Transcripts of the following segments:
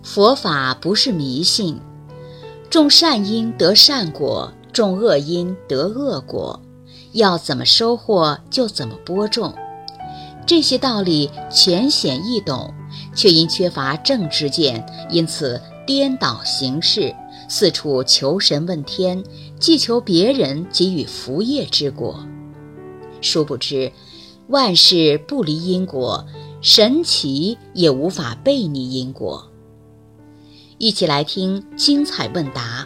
佛法不是迷信，种善因得善果，种恶因得恶果，要怎么收获就怎么播种。这些道理浅显易懂，却因缺乏正知见，因此颠倒行事，四处求神问天，既求别人给予福业之果。殊不知万事不离因果，神奇也无法背逆因果。一起来听精彩问答。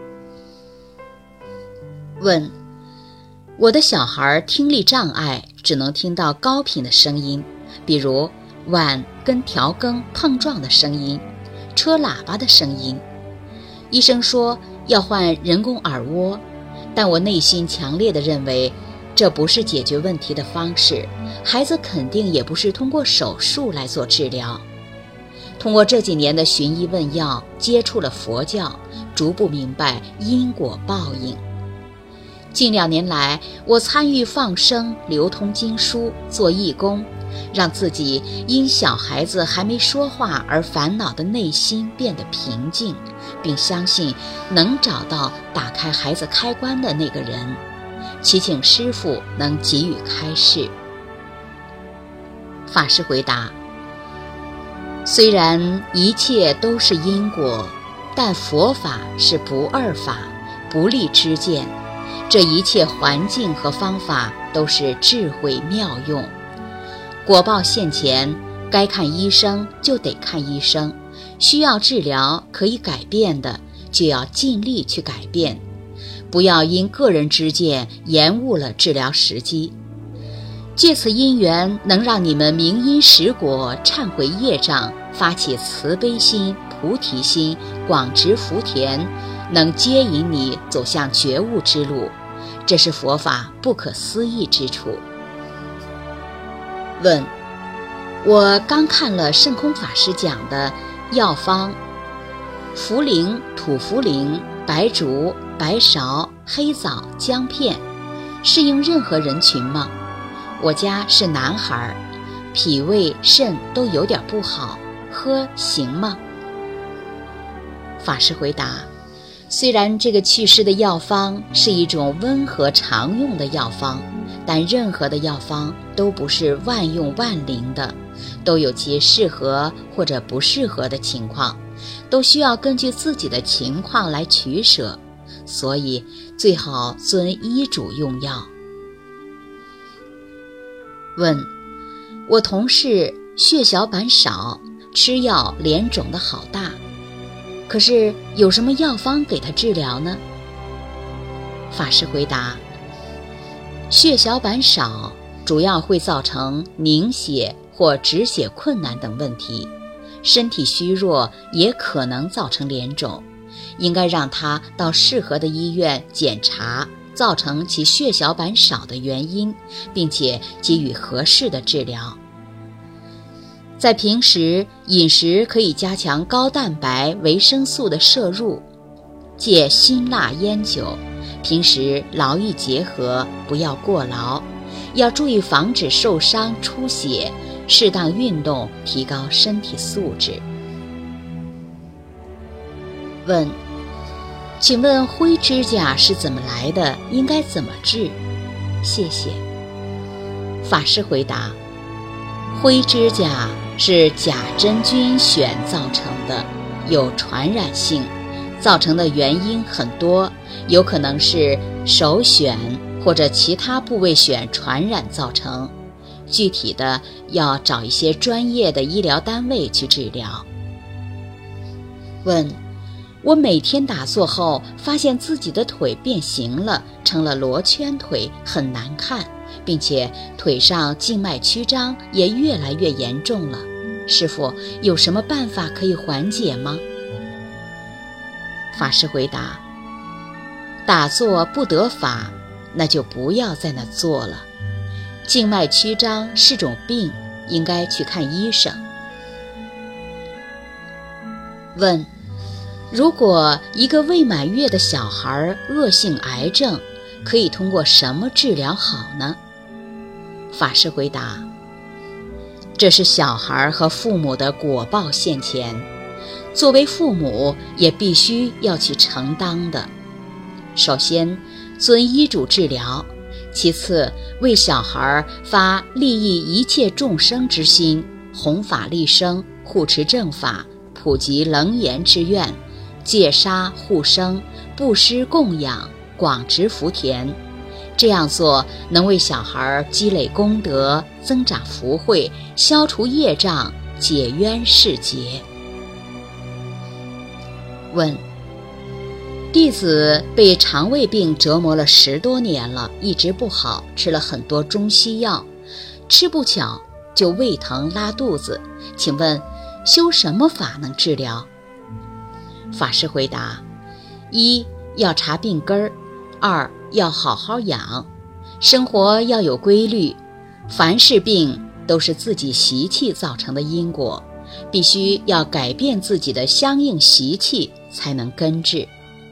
问：我的小孩听力障碍，只能听到高频的声音，比如碗跟调羹碰撞的声音，车喇叭的声音。医生说要换人工耳蜗，但我内心强烈地认为这不是解决问题的方式，孩子肯定也不是通过手术来做治疗。通过这几年的寻医问药，接触了佛教，逐步明白因果报应。近2年来，我参与放生、流通经书、做义工，让自己因小孩子还没说话而烦恼的内心变得平静，并相信能找到打开孩子开关的那个人，祈请师父能给予开示。法师回答：虽然一切都是因果，但佛法是不二法，不立知见，这一切环境和方法都是智慧妙用。果报现前，该看医生就得看医生，需要治疗可以改变的，就要尽力去改变，不要因个人知见延误了治疗时机。借此因缘，能让你们明因实果，忏悔业障，发起慈悲心、菩提心，广植福田，能接引你走向觉悟之路，这是佛法不可思议之处。问：我刚看了圣空法师讲的药方，茯苓、土茯苓、白术、白芍、黑枣、姜片，适应任何人群吗？我家是男孩，脾胃肾都有点不好，喝行吗？法师回答：虽然这个祛湿的药方是一种温和常用的药方，但任何的药方都不是万用万灵的，都有其适合或者不适合的情况，都需要根据自己的情况来取舍，所以最好遵医嘱用药。问：我同事血小板少，吃药脸肿得好大，可是有什么药方给他治疗呢？法师回答：血小板少主要会造成凝血或止血困难等问题，身体虚弱也可能造成脸肿，应该让他到适合的医院检查造成其血小板少的原因，并且给予合适的治疗。在平时饮食可以加强高蛋白、维生素的摄入，戒辛辣烟酒，平时劳逸结合，不要过劳，要注意防止受伤出血，适当运动，提高身体素质。问：请问灰指甲是怎么来的？应该怎么治？谢谢。法师回答：灰指甲是假真菌癣造成的，有传染性，造成的原因很多，有可能是手癣或者其他部位癣传染造成，具体的要找一些专业的医疗单位去治疗。问：我每天打坐后发现自己的腿变形了，成了罗圈腿，很难看，并且腿上静脉曲张也越来越严重了，师父有什么办法可以缓解吗？法师回答：打坐不得法，那就不要在那坐了，静脉曲张是种病，应该去看医生。问：如果一个未满月的小孩恶性癌症，可以通过什么治疗好呢？法师回答：这是小孩和父母的果报现前， 作为父母也必须要去承担的。首先，遵医嘱治疗；其次，为小孩发利益一切众生之心，弘法利生，护持正法，普及楞严之愿，戒杀护生，布施供养，广植福田。这样做能为小孩积累功德，增长福慧，消除业障，解冤释结。问：弟子被肠胃病折磨了10多年了，一直不好，吃了很多中西药，吃不巧就胃疼拉肚子，请问修什么法能治疗？法师回答：一要查病根儿，二要好好养，生活要有规律，凡是病都是自己习气造成的因果，必须要改变自己的相应习气才能根治。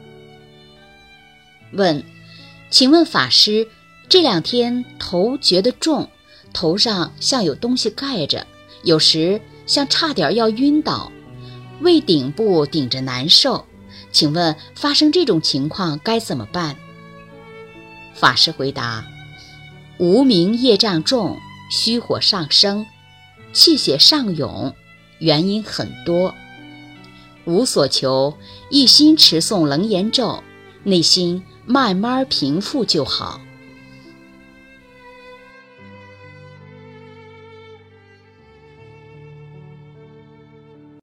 问：请问法师，这2天头觉得重，头上像有东西盖着，有时像差点要晕倒，胃顶部顶着难受，请问发生这种情况该怎么办？法师回答：无明业障重，虚火上升，气血上涌，原因很多。无所求，一心持诵楞严咒，内心慢慢平复就好。